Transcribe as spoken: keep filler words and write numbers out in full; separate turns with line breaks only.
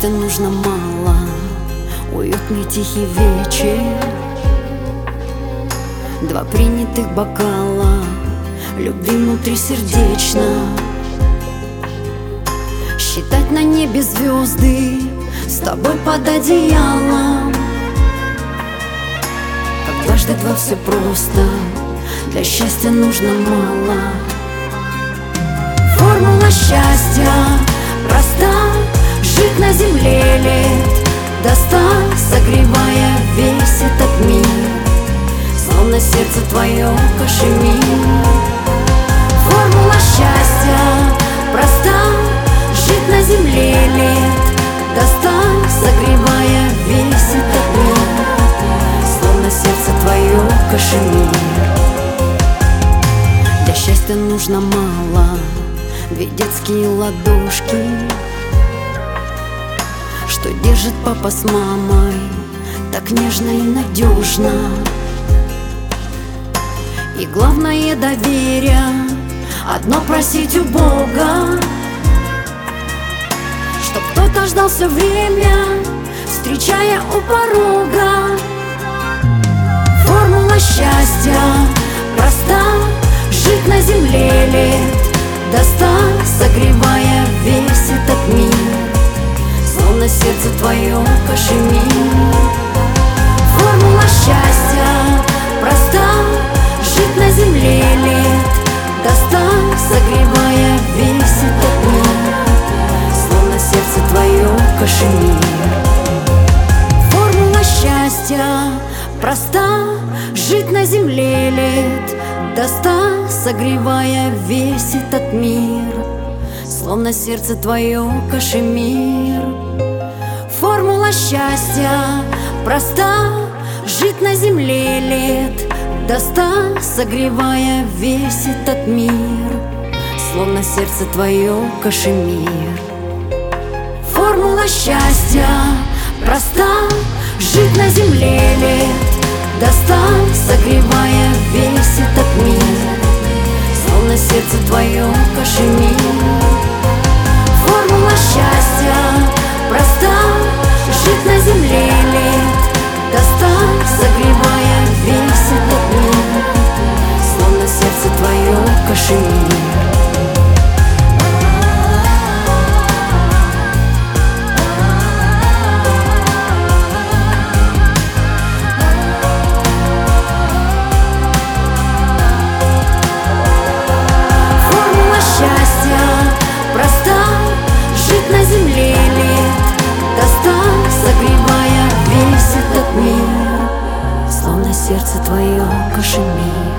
счастья нужно мало, уютный тихий вечер, два принятых бокала любви внутри сердечно. Считать на небе звезды с тобой под одеялом. Как дважды два все просто, для счастья нужно мало. Формула счастья проста: жить на земле лет до ста, согревая весь этот мир, словно сердце твое кашемир. Формула счастья проста: жить на земле лет до ста, согревая весь этот мир, словно сердце твое кашемир. Для счастья нужно мало, две детские ладошки, что держит папа с мамой так нежно и надежно. И главное доверие, одно просить у Бога, чтоб кто-то ждал все время, встречая у порога. Формула счастья проста: жить на земле лет до ста, согревая весь этот мир, словно сердце твое кашемир. Формула счастья проста: жить на земле лет до ста, согревая весь этот мир, словно сердце твое кашемир. Формула счастья проста: жить на земле лет до ста, согревая весь этот мир, словно сердце твое кашемир. Формула счастья проста: жить на земле лет до ста, согревая весь этот мир, словно сердце твое кашемир. Формула счастья проста: жить на земле лет до ста, согревая весь этот мир, словно сердце твое кашемир. Формула счастья проста: жить на земле лет до ста, согревая весь этот мир, словно сердце твое кашемир. На земле лет до ста, согревая весь этот мир, словно сердце твое кашемир.